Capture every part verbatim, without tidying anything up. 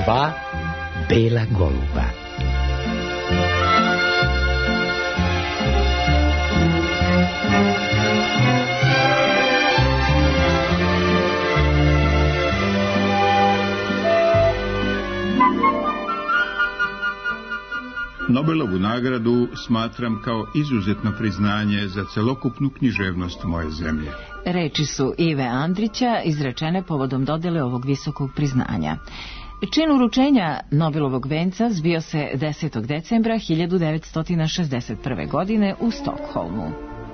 Dva bela goluba. Nobelovu nagradu smatram kao izuzetno priznanje za celokupnu književnost moje zemlje. Reči su Ive Andrića izrečene povodom dodele ovog visokog priznanja. Čin uručenja Nobelovog venca zbio se desetog decembra hiljadu devetsto šezdeset prve. godine u Stokholmu.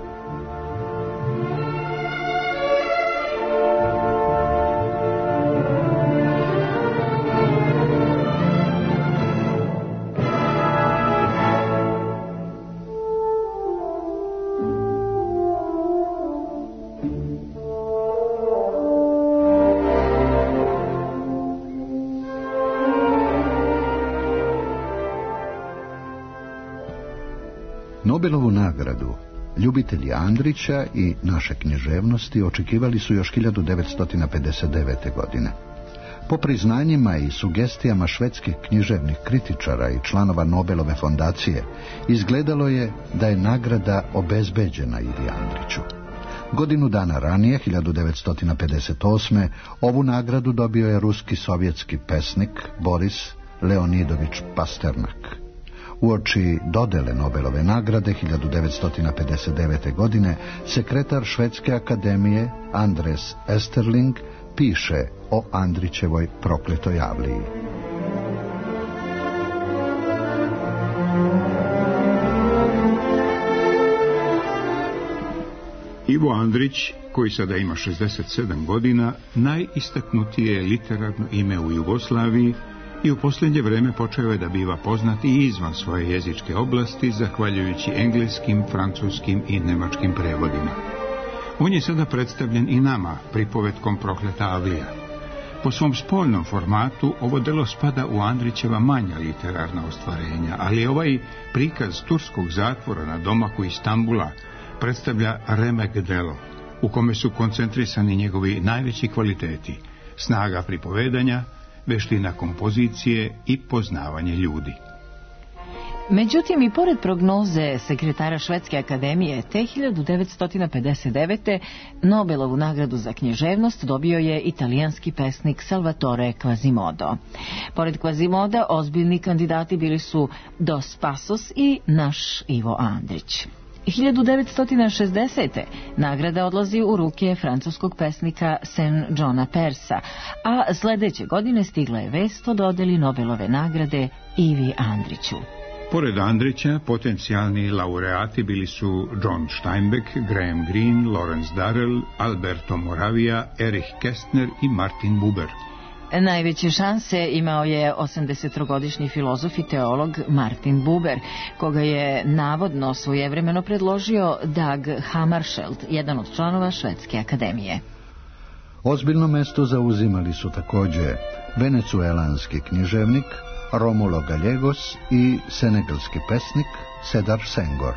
Nobelovu nagradu ljubitelji Andrića i naše književnosti očekivali su još hiljadu devetsto pedeset devete. godine. Po priznanjima i sugestijama švedskih književnih kritičara i članova Nobelove fondacije, izgledalo je da je nagrada obezbeđena Ivi Andriću. Godinu dana ranije, hiljadu devetsto pedeset osme. ovu nagradu dobio je ruski sovjetski pesnik Boris Leonidović Pasternak. Uoči dodele Nobelove nagrade hiljadu devetsto pedeset devete. godine sekretar Švedske akademije Andres Esterling piše o Andrićevoj prokletoj avliji. Ivo Andrić, koji sada ima šezdeset sedam godina, najistaknutije je literarno ime u Jugoslaviji i u posljednje vreme počeo je da biva poznat i izvan svoje jezičke oblasti, zahvaljujući engleskim, francuskim i nemačkim prevodima. On je sada predstavljen i nama pripovetkom Prokleta avlija. Po svom spoljnom formatu ovo delo spada u Andrićeva manja literarna ostvarenja, ali ovaj prikaz turskog zatvora na domaku Istambula predstavlja remek delo, u kome su koncentrisani njegovi najveći kvaliteti: snaga pripovedanja, veština kompozicije i poznavanje ljudi. Međutim, i pored prognoze sekretara Švedske akademije, te hiljadu devetsto pedeset devete. Nobelovu nagradu za književnost dobio je italijanski pesnik Salvatore Quasimodo. Pored Quasimoda, ozbiljni kandidati bili su Dos Passos i naš Ivo Andrić. hiljadu devetsto šezdesete. nagrada odlazi u ruke francuskog pesnika Saint Johna Persa, a sljedeće godine stigla je vest o dodeli Nobelove nagrade Ivi Andriću. Pored Andrića, potencijalni laureati bili su John Steinbeck, Graham Greene, Lawrence Darrell, Alberto Moravia, Erich Kästner i Martin Buber. Najveće šanse imao je osamdesettrogodišnji filozof i teolog Martin Buber, koga je navodno svojevremeno predložio Dag Hammarskjöld, jedan od članova Švedske akademije. Ozbiljno mesto zauzimali su također venecuelanski književnik Romulo Gallegos i senegalski pesnik Sedar Senghor.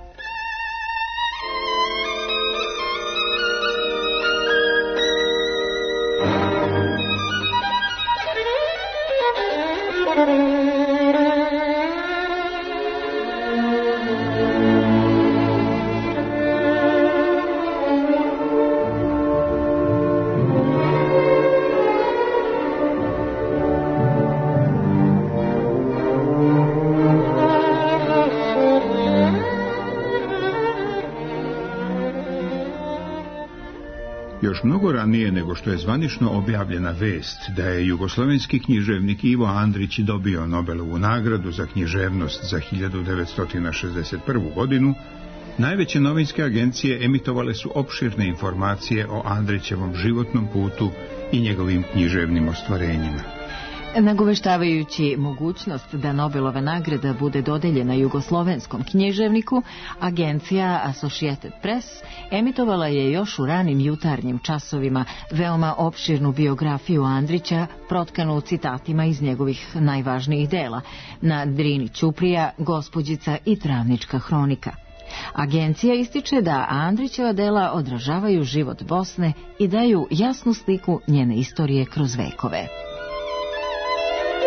Još mnogo ranije nego što je zvanično objavljena vest da je jugoslavenski književnik Ivo Andrić dobio Nobelovu nagradu za književnost za hiljadu devetsto šezdeset prvu. godinu, najveće novinske agencije emitovale su opširne informacije o Andrićevom životnom putu i njegovim književnim ostvarenjima. Nagoveštavajući mogućnost da Nobelova nagrada bude dodeljena jugoslovenskom književniku, agencija Associated Press emitovala je još u ranim jutarnjim časovima veoma opširnu biografiju Andrića, protkanu citatima iz njegovih najvažnijih dela: Na Drini Ćuprija, Gospođica i Travnička hronika. Agencija ističe da Andrićeva dela odražavaju život Bosne i daju jasnu sliku njene istorije kroz vekove.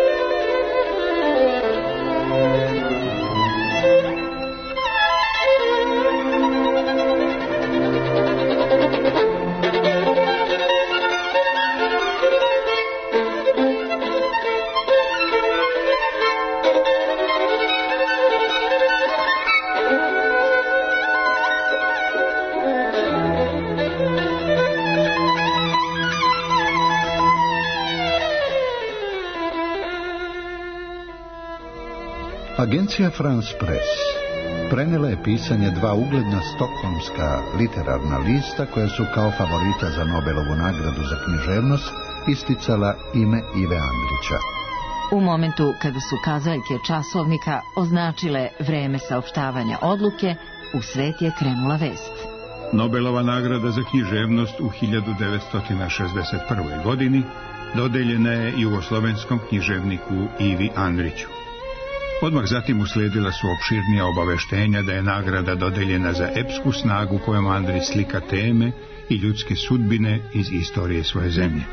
Agencija France Press prenijela je pisanje dva ugledna stokholmska literarna lista koja su kao favorita za Nobelovu nagradu za književnost isticala ime Ive Andrića. U momentu kada su kazaljke časovnika označile vreme saopštavanja odluke, u svet je krenula vest. Nobelova nagrada za književnost u hiljadu devetsto šezdeset prvoj. godini dodeljena je jugoslovenskom književniku Ivi Andriću. Odmah zatim uslijedila su opširnija obaveštenja da je nagrada dodeljena za epsku snagu kojom Andrić slika teme i ljudske sudbine iz istorije svoje zemlje.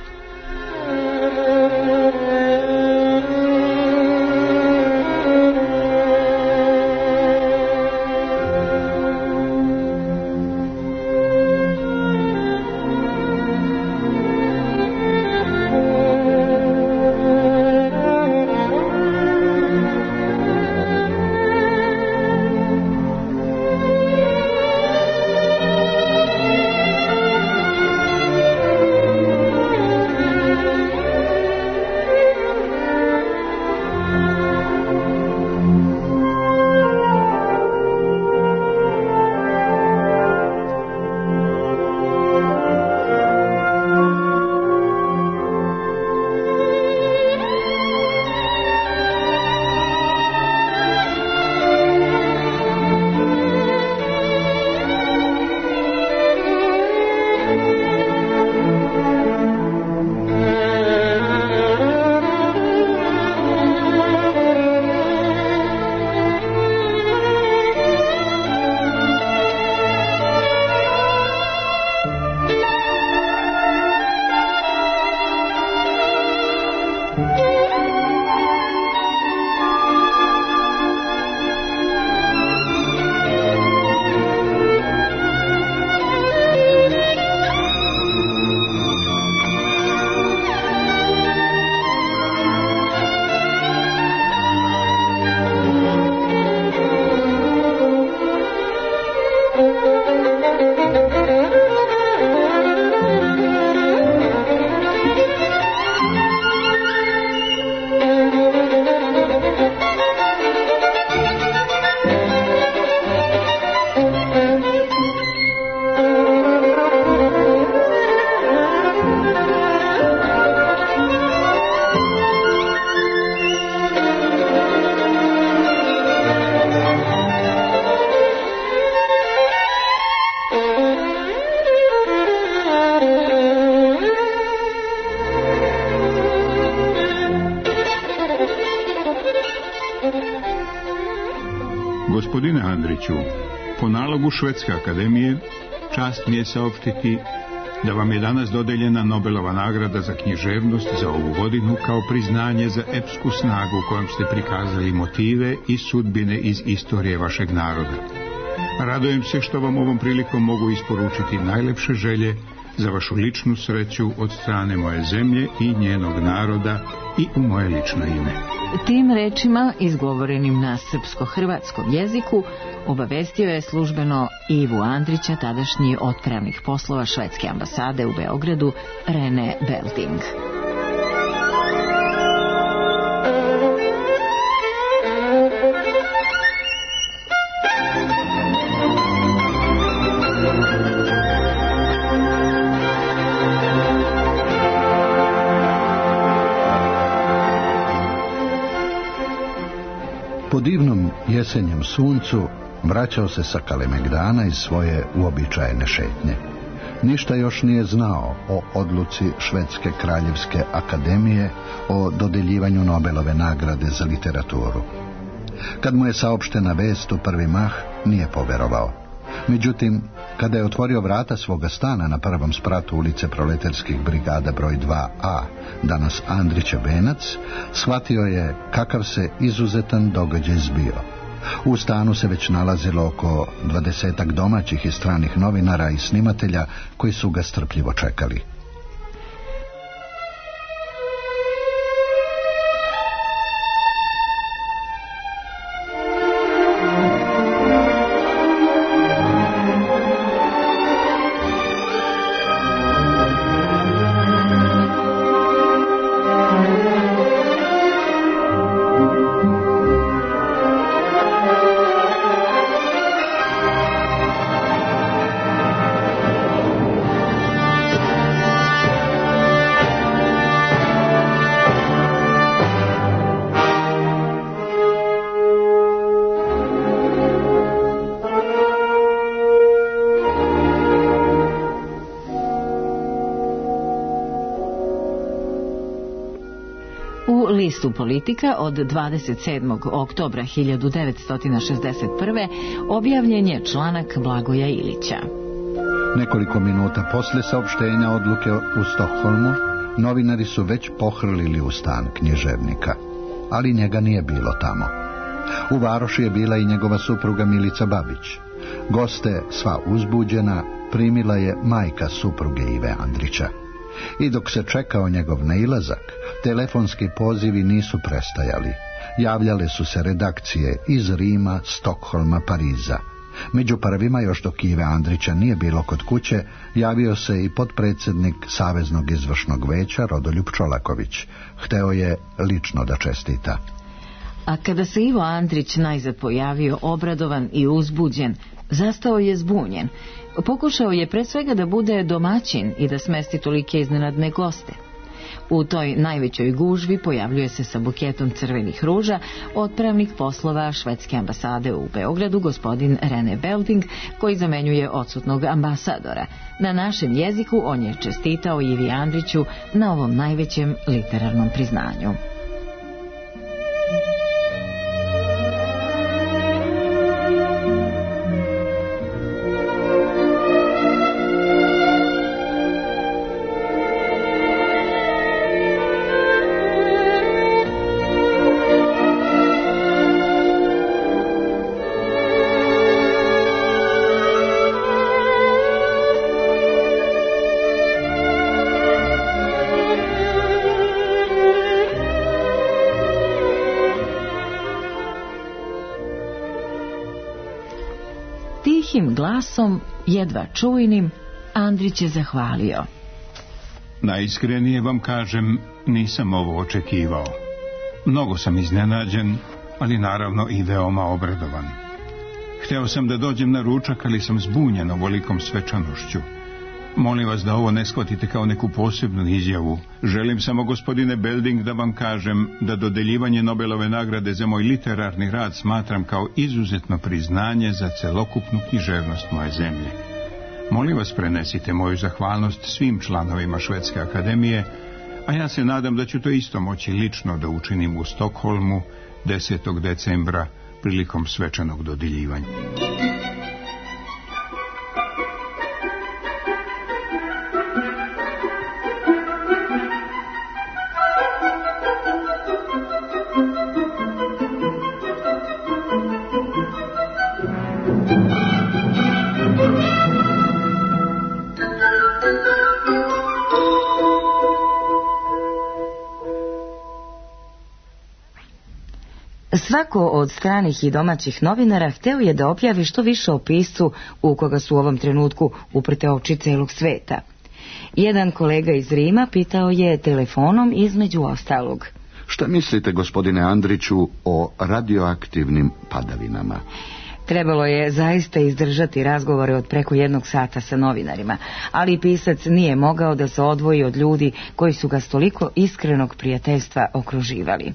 Gospodine Andriću, po nalogu Švedske akademije, čast mi je saopštiti da vam je danas dodeljena Nobelova nagrada za književnost za ovu godinu kao priznanje za epsku snagu kojom ste prikazali motive i sudbine iz istorije vašeg naroda. Radujem se što vam ovom prilikom mogu isporučiti najlepše želje za vašu ličnu sreću od strane moje zemlje i njenog naroda i u moje lično ime. Tim rečima, izgovorenim na srpsko-hrvatskom jeziku, obavestio je službeno Ivu Andrića tadašnji otpravnik poslova švedske ambasade u Beogradu Rene Belting. Po divnom jesenjem suncu vraćao se sa Kalemegdana iz svoje uobičajene šetnje. Ništa još nije znao o odluci Švedske kraljevske akademije o dodeljivanju Nobelove nagrade za literaturu. Kad mu je saopštena vest u prvi mah, nije poverovao. Međutim, kada je otvorio vrata svoga stana na prvom spratu ulice Proleterskih brigada broj dva a, danas Andrića Venac, shvatio je kakav se izuzetan događaj zbio. U stanu se već nalazilo oko dvadesetak domaćih i stranih novinara i snimatelja koji su ga strpljivo čekali. U listu Politika od dvadeset sedmog oktobra hiljadu devetsto šezdeset prve objavljen je članak Blagoja Ilića. Nekoliko minuta posle saopštenja odluke u Stokholmu, novinari su već pohrlili u stan književnika, ali njega nije bilo tamo. U varoši je bila i njegova supruga Milica Babić. Goste, sva uzbuđena, primila je majka supruge Ive Andrića. I dok se čekao njegov nailazak, telefonski pozivi nisu prestajali. Javljale su se redakcije iz Rima, Stokholma, Pariza. Među prvima, još dok Ive Andrića nije bilo kod kuće, javio se i potpredsjednik Saveznog izvršnog veća Rodoljub Čolaković. Hteo je lično da čestita. A kada se Ivo Andrić najzad pojavio obradovan i uzbuđen, zastao je zbunjen. Pokušao je pre svega da bude domaćin i da smesti tolike iznenadne goste. U toj najvećoj gužvi pojavljuje se sa buketom crvenih ruža otpravnik poslova švedske ambasade u Beogradu, gospodin Rene Belding, koji zamenjuje odsutnog ambasadora. Na našem jeziku on je čestitao Ivi Andriću na ovom najvećem literarnom priznanju. Tihim glasom, jedva čujnim, Andrić je zahvalio. Najiskrenije vam kažem, nisam ovo očekivao. Mnogo sam iznenađen, ali naravno i veoma obradovan. Hteo sam da dođem na ručak, ali sam zbunjen ovolikom svečanošću. Molim vas da ovo ne shvatite kao neku posebnu izjavu. Želim samo, gospodine Belding, da vam kažem da dodeljivanje Nobelove nagrade za moj literarni rad smatram kao izuzetno priznanje za celokupnu književnost moje zemlje. Molim vas, prenesite moju zahvalnost svim članovima Švedske akademije, a ja se nadam da ću to isto moći lično da učinim u Stokholmu desetog decembra prilikom svečanog dodeljivanja. Svako od stranih i domaćih novinara hteo je da objavi što više o piscu u koga su u ovom trenutku uprte oči celog sveta. Jedan kolega iz Rima pitao je telefonom između ostalog: Šta mislite, gospodine Andriću, o radioaktivnim padavinama? Trebalo je zaista izdržati razgovore od preko jednog sata sa novinarima, ali pisac nije mogao da se odvoji od ljudi koji su ga s toliko iskrenog prijateljstva okruživali.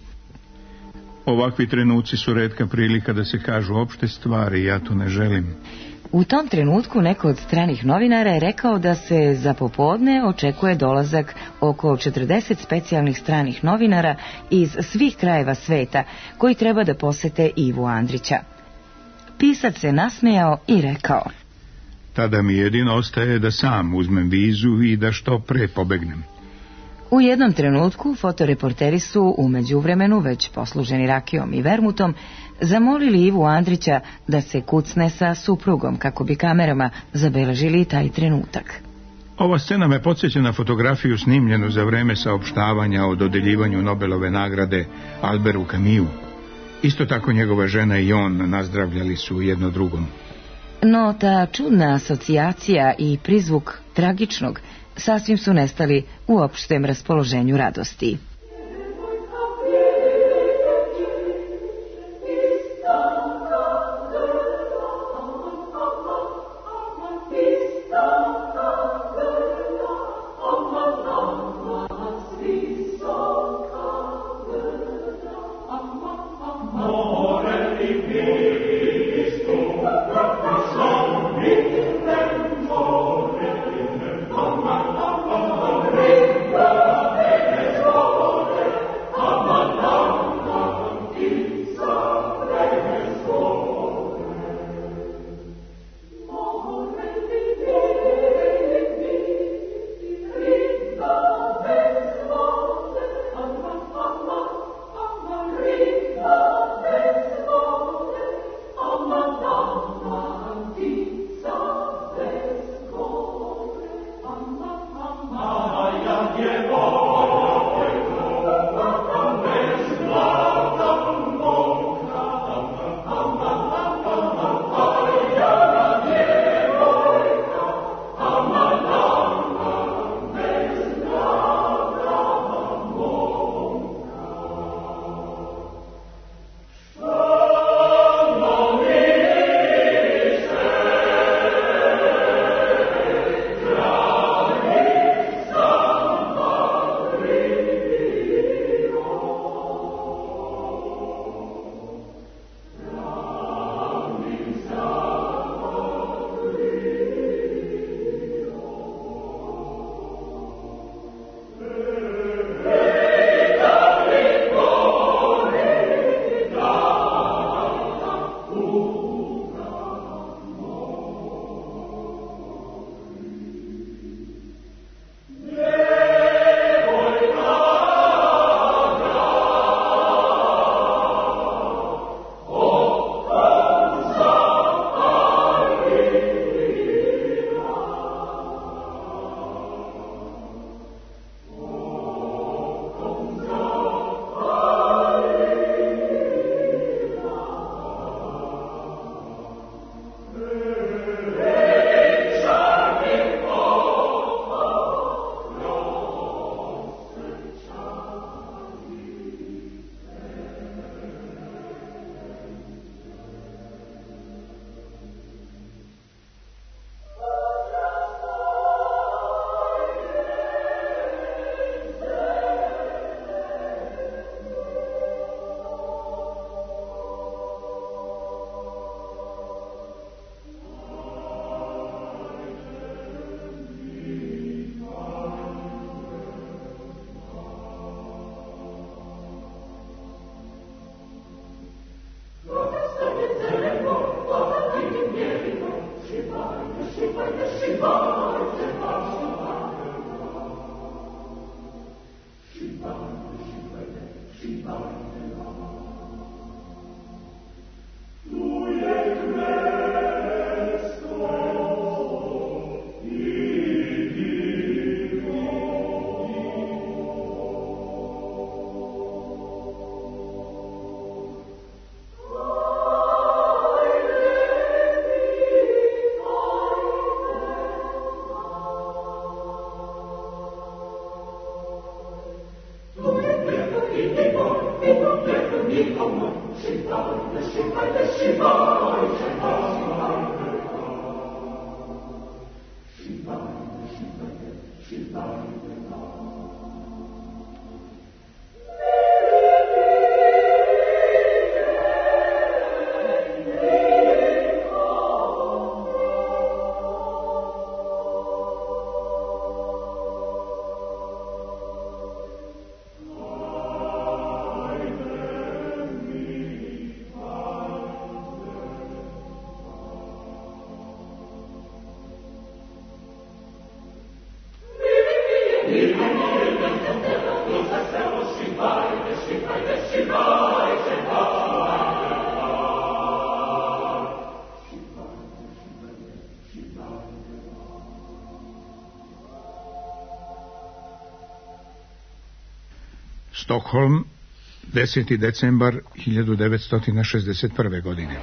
Ovakvi trenuci su retka prilika da se kažu opšte stvari i ja to ne želim. U tom trenutku neko od stranih novinara je rekao da se za popodne očekuje dolazak oko četrdeset specijalnih stranih novinara iz svih krajeva sveta koji treba da posete Ivu Andrića. Pisac se nasmejao i rekao: Tada mi jedino ostaje da sam uzmem vizu i da što pre pobegnem. U jednom trenutku fotoreporteri su u međuvremenu, već posluženi rakijom i vermutom, zamolili Ivu Andrića da se kucne sa suprugom kako bi kamerama zabeležili taj trenutak. Ova scena me podsjeća na fotografiju snimljenu za vreme saopštavanja o dodeljivanju Nobelove nagrade Alberu Camusu. Isto tako njegova žena i on nazdravljali su jedno drugom. No ta čudna asocijacija i prizvuk tragičnog sasvim su nestali u opštem raspoloženju radosti. Oh, Stockholm, deseti decembar hiljadu devetsto šezdeset prve. godine.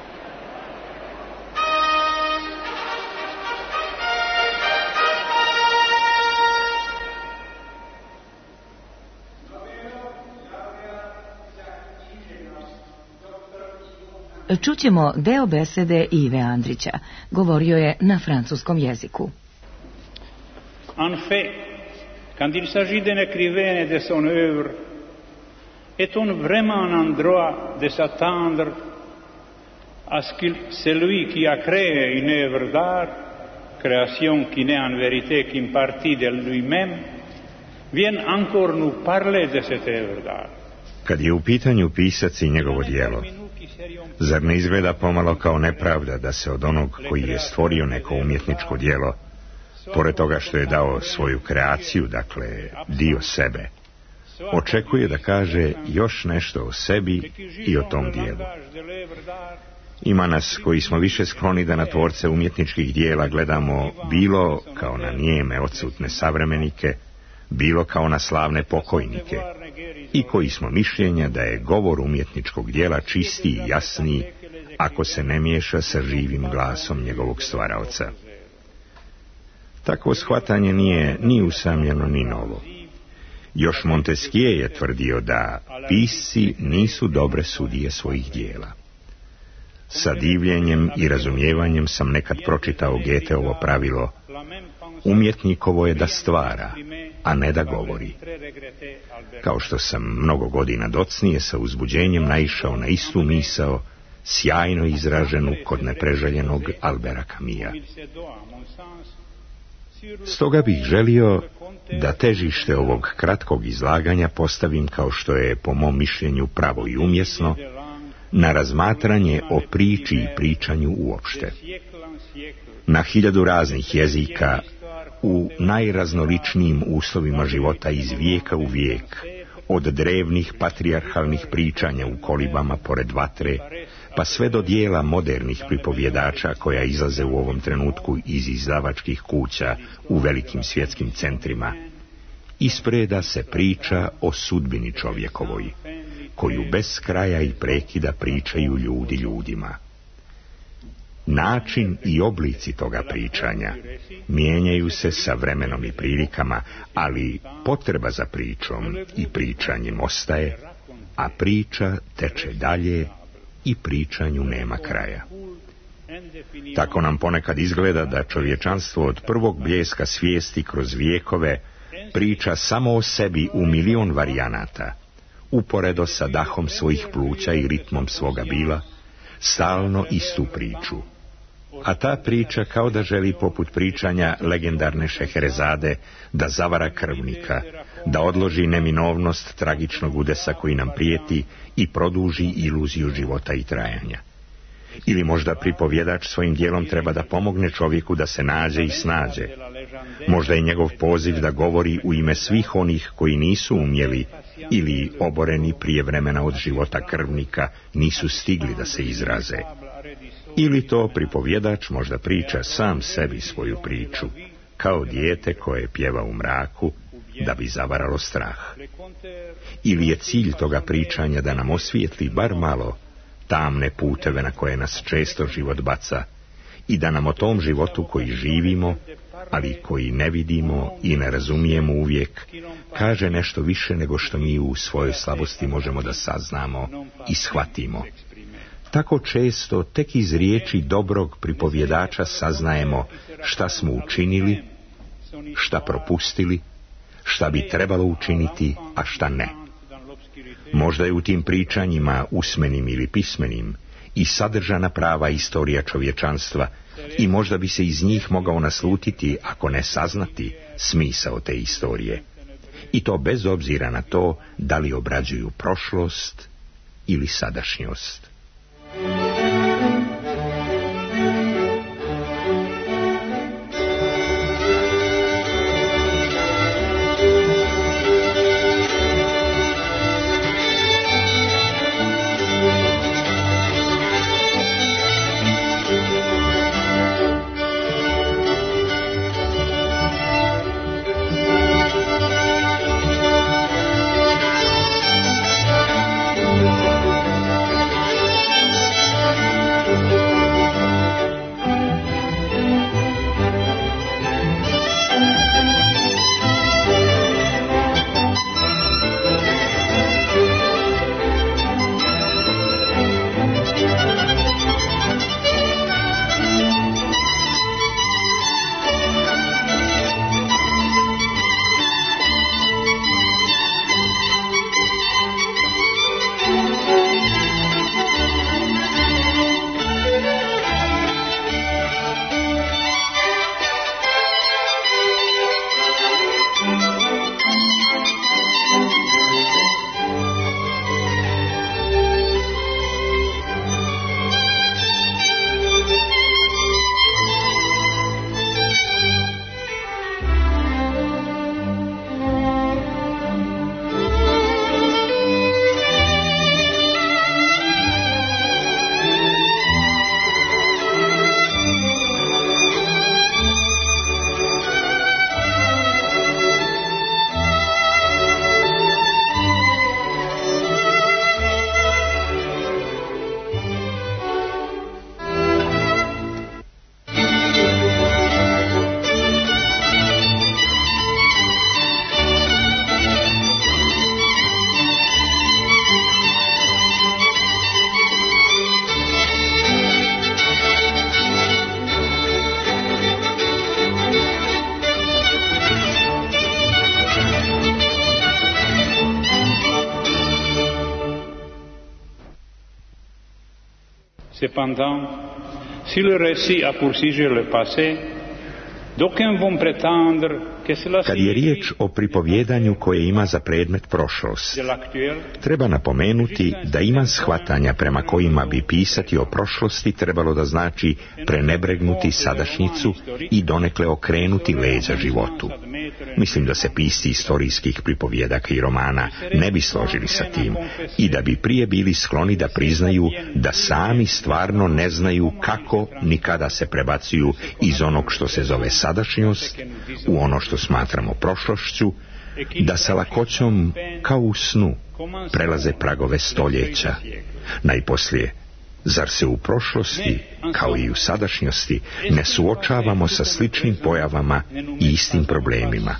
Čućemo deo besede Ive Andrića. Govorio je na francuskom jeziku. En fait, quand il s'agit d'un écrivain et de son œuvre, est-on vraiment en endroit de s'attendre à ce que celui qui a créé une œuvre d'art, création qui n'est en vérité qu'une partie de lui-même, vienne encore nous parler de cette œuvre d'art? Kad je u pitanju pisac i njegovo djelo, zar ne izgleda pomalo kao nepravda da se od onog koji je stvorio neko umjetničko djelo, pored toga što je dao svoju kreaciju, dakle dio sebe, očekuje da kaže još nešto o sebi i o tom dijelu? Ima nas koji smo više skloni da na tvorce umjetničkih dijela gledamo bilo kao na nijeme odsutne savremenike, bilo kao na slavne pokojnike, i koji smo mišljenja da je govor umjetničkog dijela čistiji i jasniji ako se ne miješa sa živim glasom njegovog stvaraoca. Takvo shvatanje nije ni usamljeno ni novo. Još Montesquieu je tvrdio da pisci nisu dobre sudije svojih dijela. Sa divljenjem i razumijevanjem sam nekad pročitao Goetheovo pravilo: umjetnikovo je da stvara, a ne da govori. Kao što sam mnogo godina docnije sa uzbuđenjem naišao na istu misao, sjajno izraženu kod nepreželjenog Albera Camusa. Stoga bih želio da težište ovog kratkog izlaganja postavim, kao što je po mom mišljenju pravo i umjesno, na razmatranje o priči i pričanju uopšte. Na hiljadu raznih jezika, u najraznoličnijim uslovima života iz vijeka u vijek, od drevnih patrijarhalnih pričanja u kolibama pored vatre, pa sve do dijela modernih pripovjedača koja izlaze u ovom trenutku iz izdavačkih kuća u velikim svjetskim centrima, ispreda se priča o sudbini čovjekovoj, koju bez kraja i prekida pričaju ljudi ljudima. Način i oblici toga pričanja mijenjaju se sa vremenom i prilikama, ali potreba za pričom i pričanjem ostaje, a priča teče dalje i pričanju nema kraja. Tako nam ponekad izgleda da čovječanstvo od prvog bljeska svijesti kroz vijekove priča samo o sebi u milion varijanata, uporedo sa dahom svojih pluća i ritmom svoga bila, stalno istu priču. A ta priča kao da želi, poput pričanja legendarne Šeherezade, da zavara krvnika, da odloži neminovnost tragičnog udesa koji nam prijeti i produži iluziju života i trajanja. Ili možda pripovjedač svojim dijelom treba da pomogne čovjeku da se nađe i snađe. Možda je njegov poziv da govori u ime svih onih koji nisu umjeli ili oboreni prije vremena od života krvnika nisu stigli da se izraze. Ili to pripovjedač možda priča sam sebi svoju priču, kao dijete koje pjeva u mraku da bi zavaralo strah. Ili je cilj toga pričanja da nam osvijetli bar malo tamne puteve na koje nas često život baca i da nam o tom životu koji živimo ali koji ne vidimo i ne razumijemo uvijek, kaže nešto više nego što mi u svojoj slabosti možemo da saznamo i shvatimo. Tako često tek iz riječi dobrog pripovjedača saznajemo šta smo učinili, šta propustili, šta bi trebalo učiniti, a šta ne. Možda je u tim pričanjima, usmenim ili pismenim, i sadržana prava istorija čovječanstva i možda bi se iz njih mogao naslutiti, ako ne saznati, smisao te istorije. I to bez obzira na to da li obrađuju prošlost ili sadašnjost. Cependant, si le récit a pour sujet le passé, d'aucuns vont prétendre que cela Kad je riječ o pripovjedanju koje ima za predmet prošlost, treba napomenuti da ima shvatanja prema kojima bi pisati o prošlosti trebalo da znači prenebregnuti sadašnjicu i donekle okrenuti leđa životu. Mislim da se pisci istorijskih pripovjedaka i romana ne bi složili sa tim i da bi prije bili skloni da priznaju da sami stvarno ne znaju kako ni kada se prebacuju iz onog što se zove sadašnjost u ono što smatramo prošlošću, da sa lakoćom kao u snu prelaze pragove stoljeća. Najposlije, zar se u prošlosti, kao i u sadašnjosti, ne suočavamo sa sličnim pojavama i istim problemima?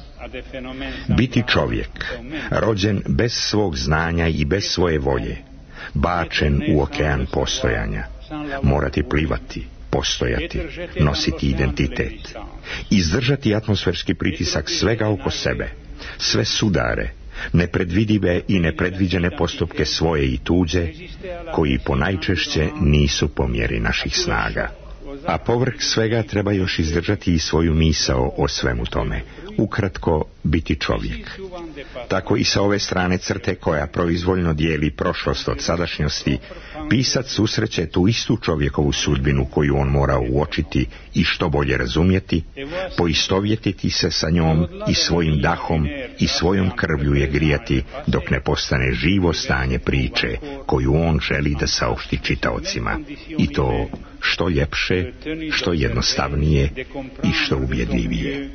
Biti čovjek, rođen bez svog znanja i bez svoje volje, bačen u okean postojanja, morati plivati, postojati, nositi identitet, izdržati atmosferski pritisak svega oko sebe, sve sudare, nepredvidive i nepredviđene postupke svoje i tuđe, koji ponajčešće nisu po mjeri naših snaga. A povrh svega treba još izdržati i svoju misao o svemu tome, ukratko biti čovjek. Tako i sa ove strane crte koja proizvoljno dijeli prošlost od sadašnjosti, pisac susreće tu istu čovjekovu sudbinu koju on mora uočiti i što bolje razumjeti, poistovjetiti se sa njom i svojim dahom i svojom krvlju je grijati dok ne postane živo stanje priče koju on želi da saopšti čitaocima. I to što ljepše, što jednostavnije i što ubjedljivije.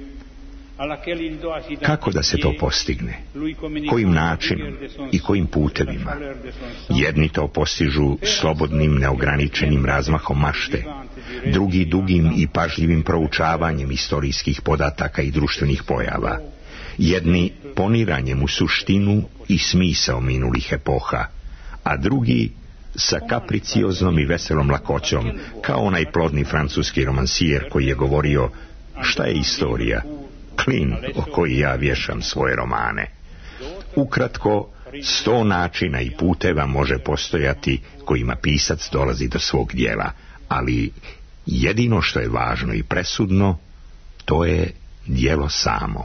Kako da se to postigne? Kojim načinom i kojim putevima? Jedni to postižu slobodnim, neograničenim razmahom mašte, drugi dugim i pažljivim proučavanjem istorijskih podataka i društvenih pojava, jedni poniranjem u suštinu i smisao minulih epoha, a drugi sa kapricioznom i veselom lakoćom, kao onaj plodni francuski romansijer koji je govorio: šta je istorija? Klin o koji ja vješam svoje romane. Ukratko, sto načina i puteva može postojati kojima pisac dolazi do svog djela, ali jedino što je važno i presudno, to je djelo samo.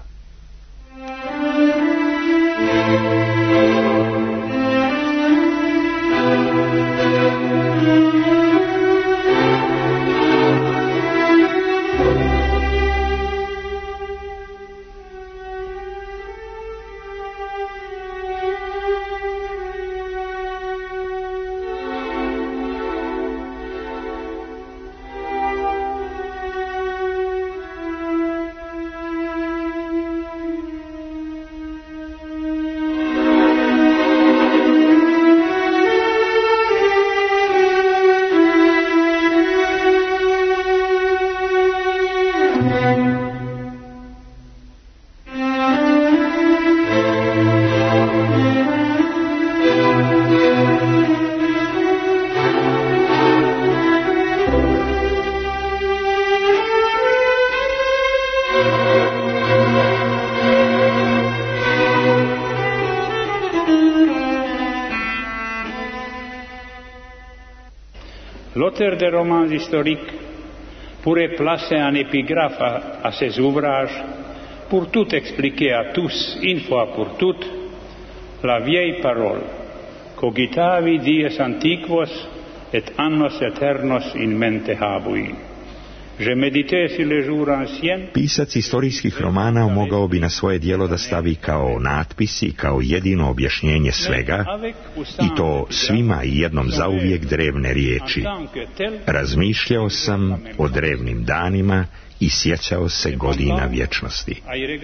L'auteur des romans historiques pourrait placer un épigraphe à, à ses ouvrages pour tout expliquer à tous, une fois pour toutes, la vieille parole: cogitavi dies antiquos et annos eternos in mente habui. Je méditais sur les jours anciens. Pisac istorijskih romana mogao bi na svoje djelo da stavi kao natpis i kao jedino objašnjenje svega, i to svima i jednom zauvijek drevne riječi: razmišljao sam o drevnim danima i sjećao se godina vječnosti.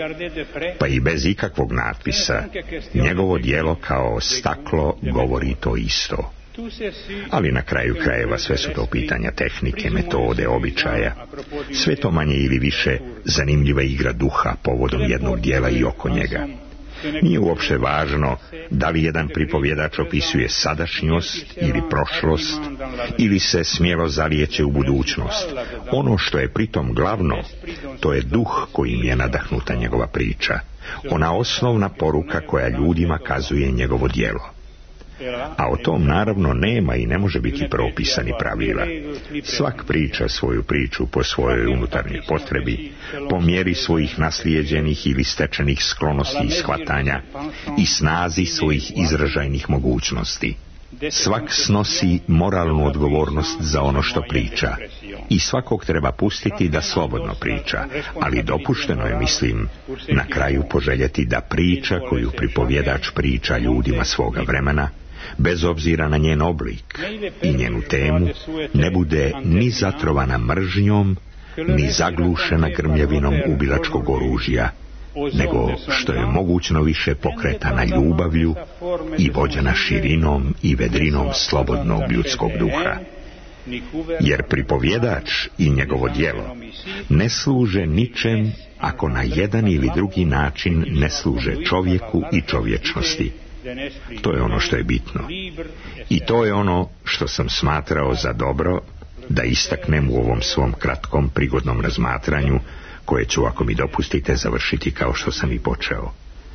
Pa i bez ikakvog natpisa, njegovo djelo kao staklo govori to isto. Ali na kraju krajeva sve su to pitanja tehnike, metode, običaja. Sve to manje ili više zanimljiva igra duha povodom jednog dijela i oko njega. Nije uopće važno da li jedan pripovjedač opisuje sadašnjost ili prošlost, ili se smjelo zalijeće u budućnost. Ono što je pritom glavno, to je duh kojim je nadahnuta njegova priča, ona osnovna poruka koja ljudima kazuje njegovo djelo. A o tom naravno nema i ne može biti propisani pravila. Svak priča svoju priču po svojoj unutarnjoj potrebi, po mjeri svojih naslijeđenih ili stečenih sklonosti i shvatanja i snazi svojih izražajnih mogućnosti. Svak snosi moralnu odgovornost za ono što priča i svakog treba pustiti da slobodno priča, ali dopušteno je, mislim, na kraju poželjeti da priča koju pripovjedač priča ljudima svoga vremena, bez obzira na njen oblik i njenu temu, ne bude ni zatrovana mržnjom, ni zaglušena grmljavinom ubilačkog oružja, nego što je mogućno više pokretana ljubavlju i vođena širinom i vedrinom slobodnog ljudskog duha. Jer pripovjedač i njegovo djelo ne služe ničem ako na jedan ili drugi način ne služe čovjeku i čovječnosti. To je ono što je bitno. I to je ono što sam smatrao za dobro da istaknem u ovom svom kratkom prigodnom razmatranju, koje ću, ako mi dopustite, završiti kao što sam i počeo,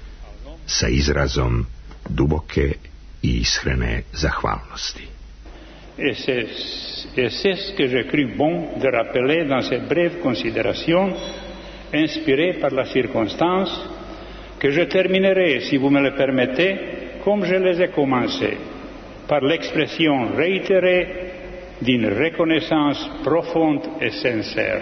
sa izrazom duboke i iskrene zahvalnosti. Et c'est, et c'est ce que j'ai cru bon de rappeler dans cette brève considération, inspirée par la circonstance, que je terminerai, si vous me le permettez, comme je les ai commencés, par l'expression réitérée d'une reconnaissance profonde et sincère.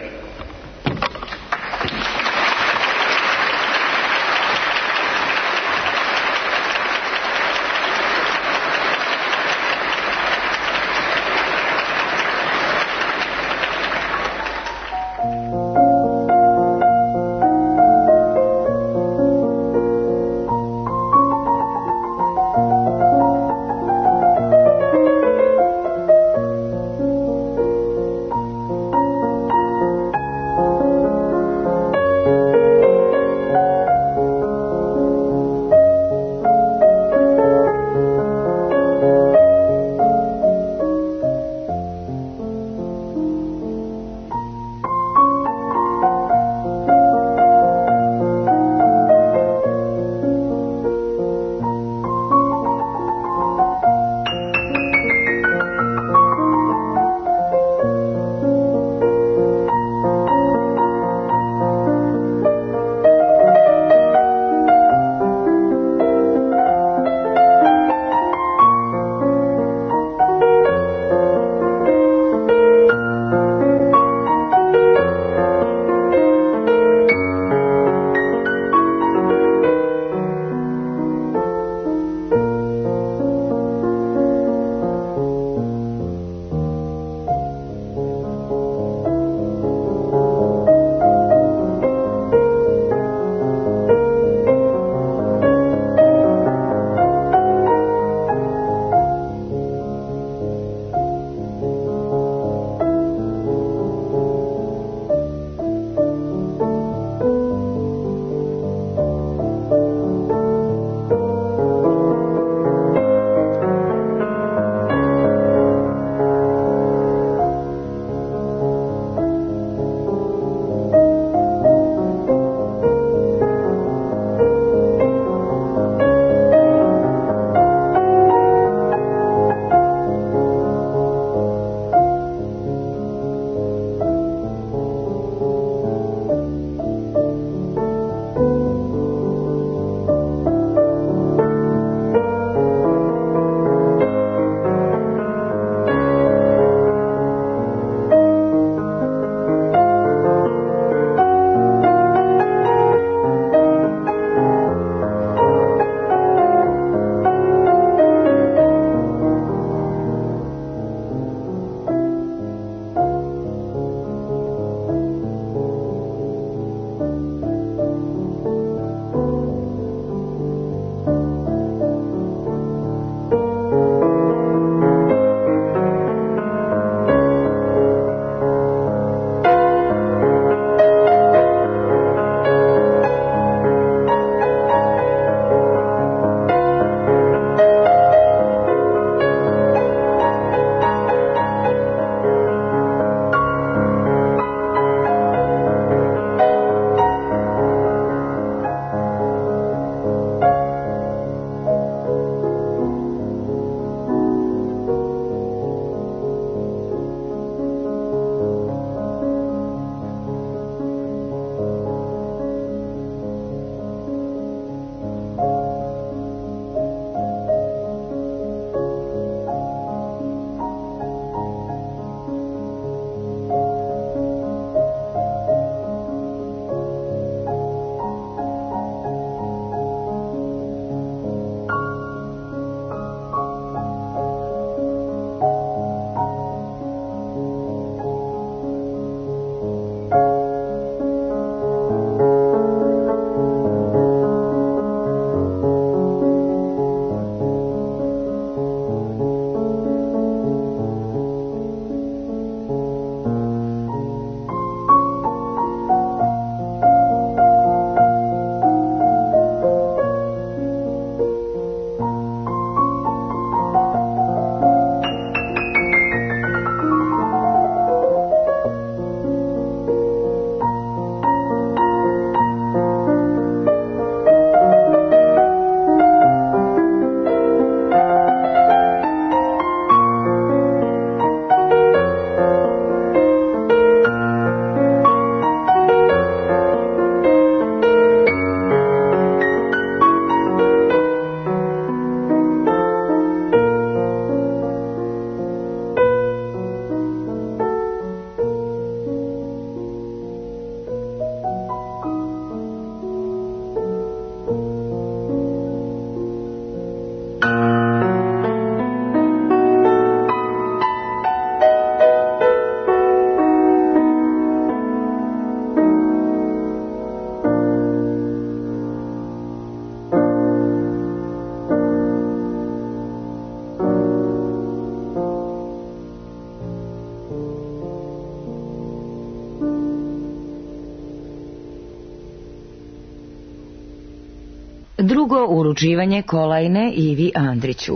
Drugo uručivanje kolajne Ivi Andriću.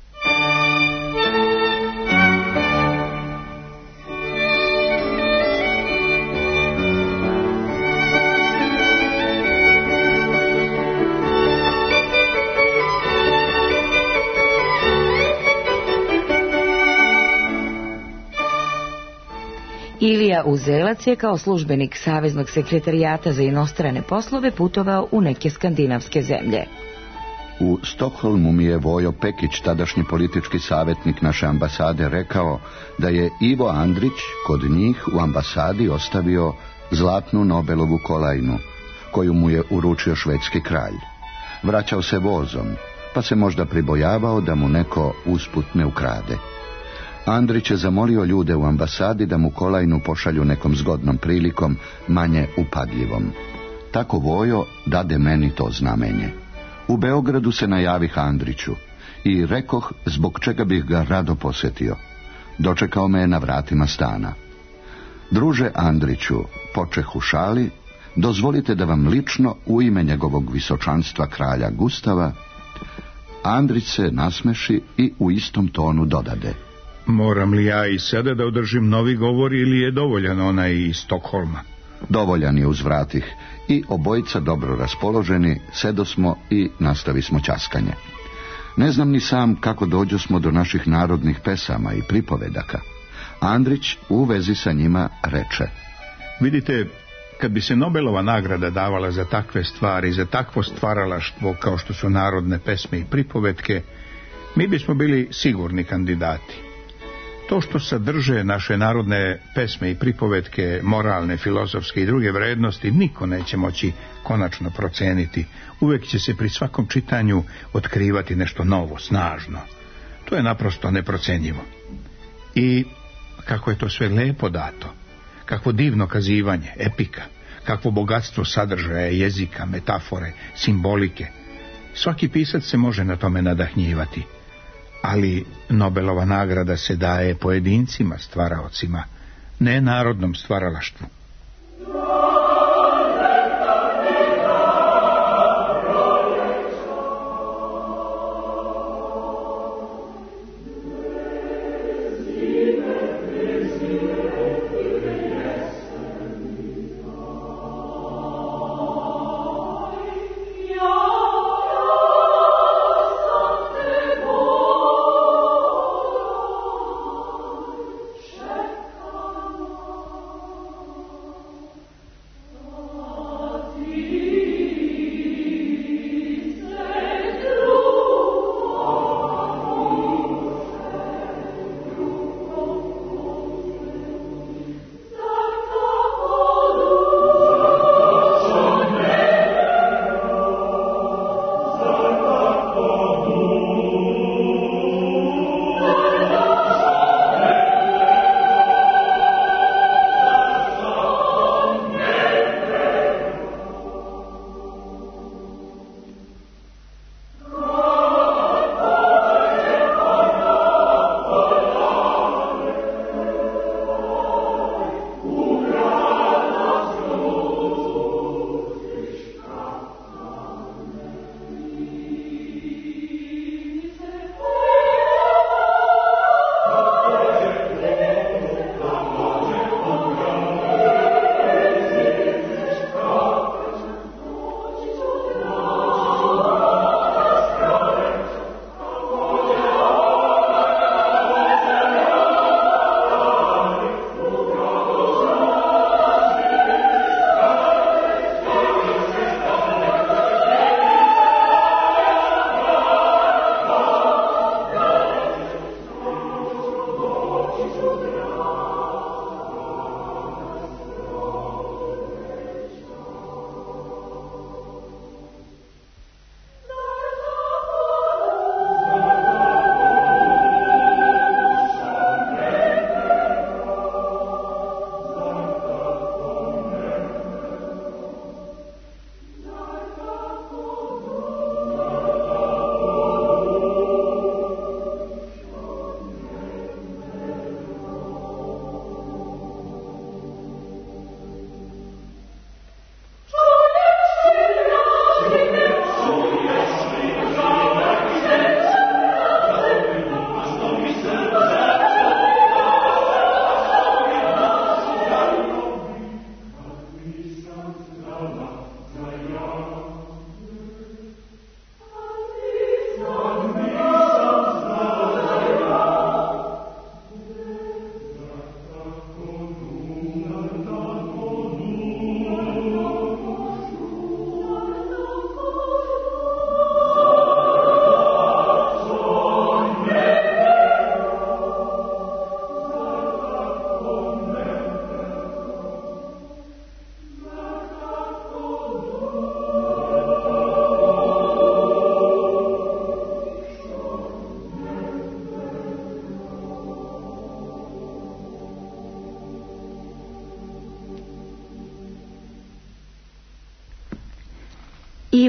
Ilija Uzelac je kao službenik Saveznog sekretarijata za inostrane poslove putovao u neke skandinavske zemlje. U Stokholmu mi je Vojo Pekić, tadašnji politički savjetnik naše ambasade, rekao da je Ivo Andrić kod njih u ambasadi ostavio zlatnu Nobelovu kolajnu, koju mu je uručio švedski kralj. Vraćao se vozom, pa se možda pribojavao da mu neko usput ne ukrade. Andrić je zamolio ljude u ambasadi da mu kolajnu pošalju nekom zgodnom prilikom, manje upadljivom. Tako Vojo dade meni to znamenje. U Beogradu se najavih Andriću i rekoh zbog čega bih ga rado posjetio. Dočekao me je na vratima stana. Druže Andriću, počeh u šali, dozvolite da vam lično u ime njegovog visočanstva kralja Gustava. Andrić se nasmeši i u istom tonu dodade: Moram li ja i sada da održim novi govor ili je dovoljan onaj iz Stokholma? Dovoljan je, uzvratih, i obojica dobro raspoloženi sedosmo i nastavi smo ćaskanje. Ne znam ni sam kako dođo smo do naših narodnih pesama i pripovedaka. Andrić u vezi sa njima reče: Vidite, kad bi se Nobelova nagrada davala za takve stvari, za takvo stvaralaštvo kao što su narodne pesme i pripovetke, mi bismo bili sigurni kandidati. To što sadrže naše narodne pesme i pripovetke, moralne, filozofske i druge vrednosti, niko neće moći konačno proceniti. Uvijek će se pri svakom čitanju otkrivati nešto novo, snažno. To je naprosto neprocenjivo. I kako je to sve lepo dato, kakvo divno kazivanje, epika, kakvo bogatstvo sadržaja, jezika, metafore, simbolike. Svaki pisac se može na tome nadahnjivati. Ali Nobelova nagrada se daje pojedincima, stvaraocima, ne narodnom stvaralaštvu.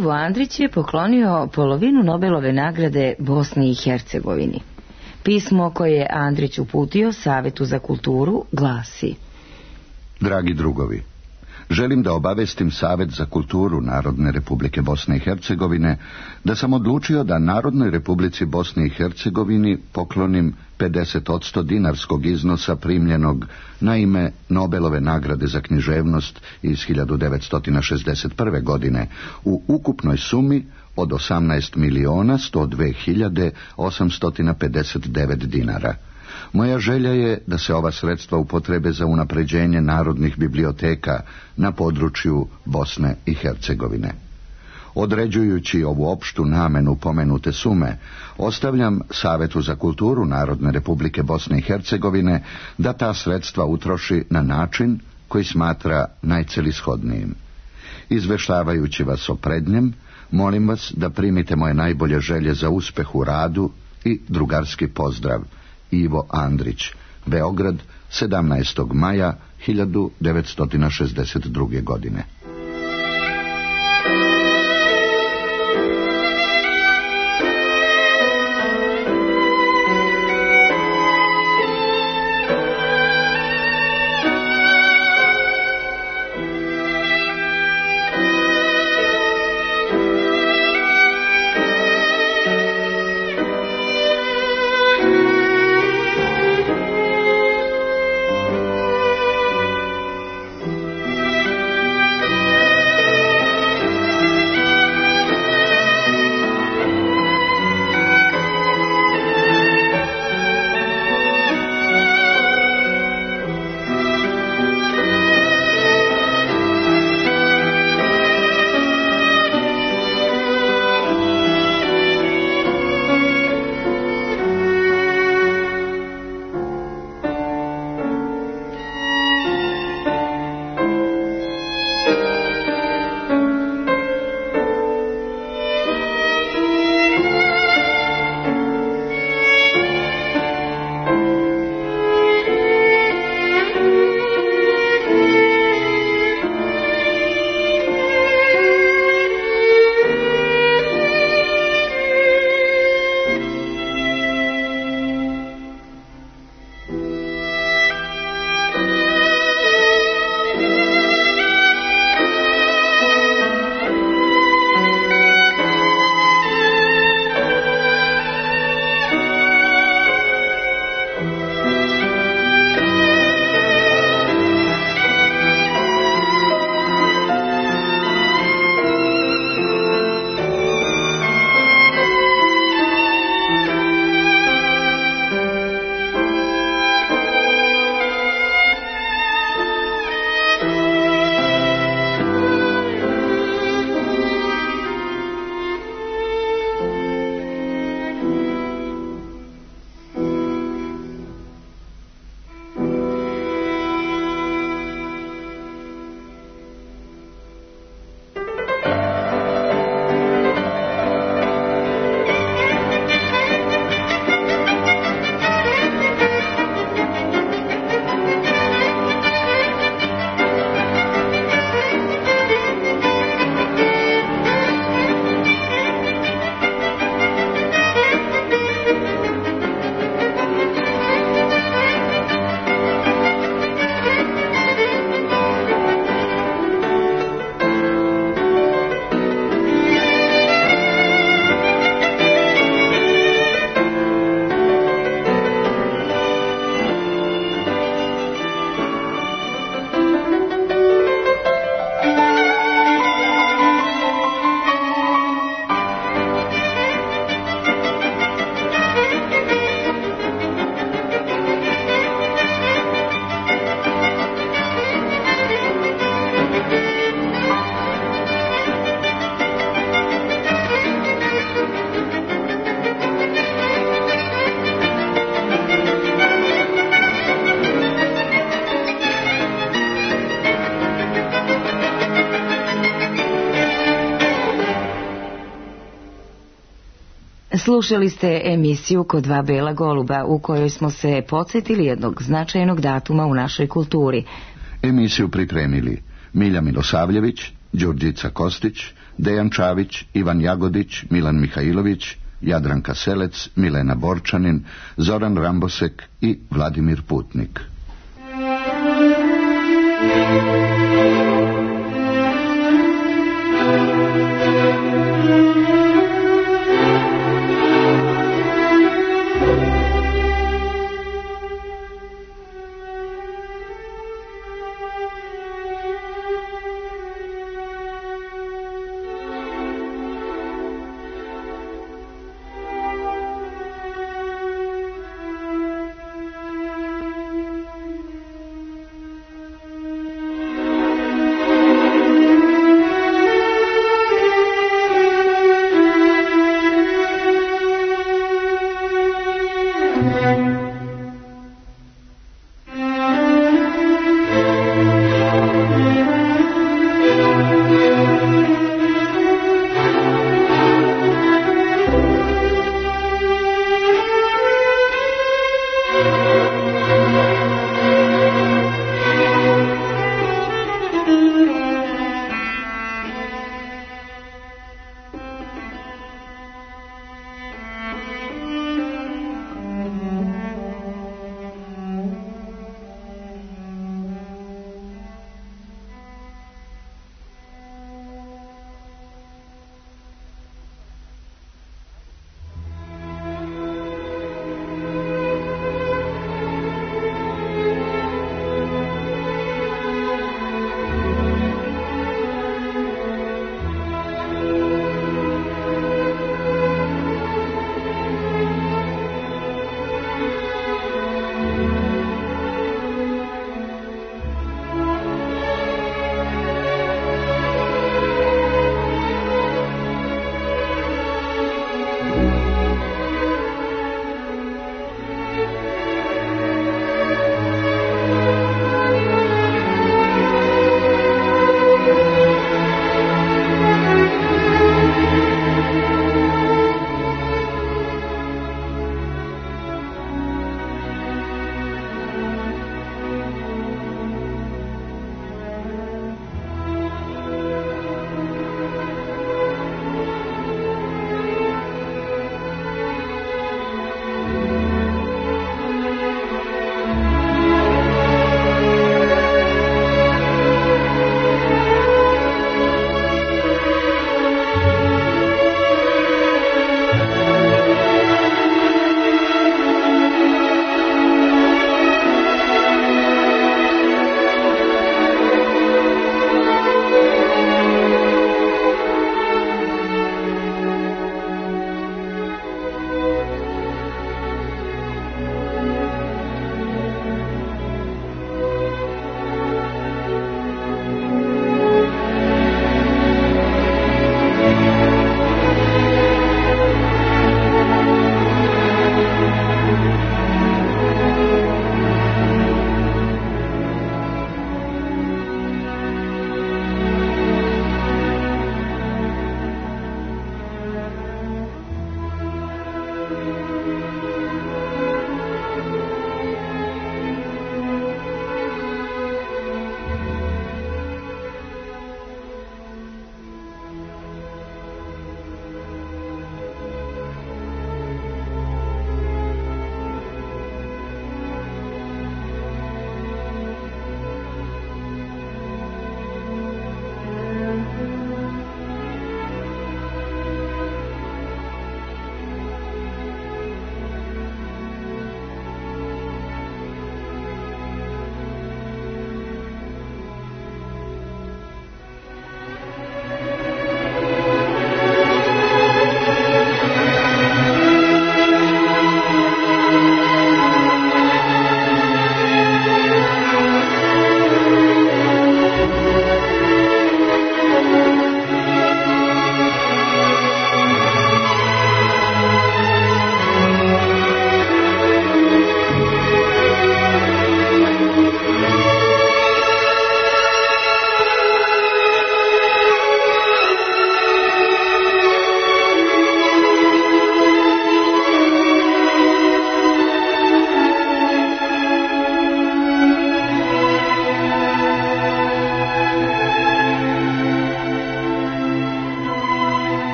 Ivo Andrić je poklonio polovinu Nobelove nagrade Bosni i Hercegovini. Pismo koje je Andrić uputio Savetu za kulturu glasi: Dragi drugovi, želim da obavestim Savet za kulturu Narodne Republike Bosne i Hercegovine da sam odlučio da Narodnoj Republici Bosne i Hercegovini poklonim pedeset posto dinarskog iznosa primljenog na ime Nobelove nagrade za književnost iz hiljadu devetsto šezdeset prve. godine u ukupnoj sumi od osamnaest miliona sto dve hiljade osamsto pedeset devet dinara. Moja želja je da se ova sredstva upotrebe za unapređenje narodnih biblioteka na području Bosne i Hercegovine. Određujući ovu opštu namenu pomenute sume, ostavljam Savetu za kulturu Narodne Republike Bosne i Hercegovine da ta sredstva utroši na način koji smatra najcelishodnijim. Izveštavajući vas o prednjem, molim vas da primite moje najbolje želje za uspeh u radu i drugarski pozdrav. Ivo Andrić, Beograd, sedamnaestog maja hiljadu devetsto šezdeset druge. godine. Slušali ste emisiju Kod dva bela goluba u kojoj smo se podsjetili jednog značajnog datuma u našoj kulturi. Emisiju pripremili Milja Milosavljević, Đurđica Kostić, Dejan Čavić, Ivan Jagodić, Milan Mihajlović, Jadranka Selec, Milena Borčanin, Zoran Rambosek i Vladimir Putnik.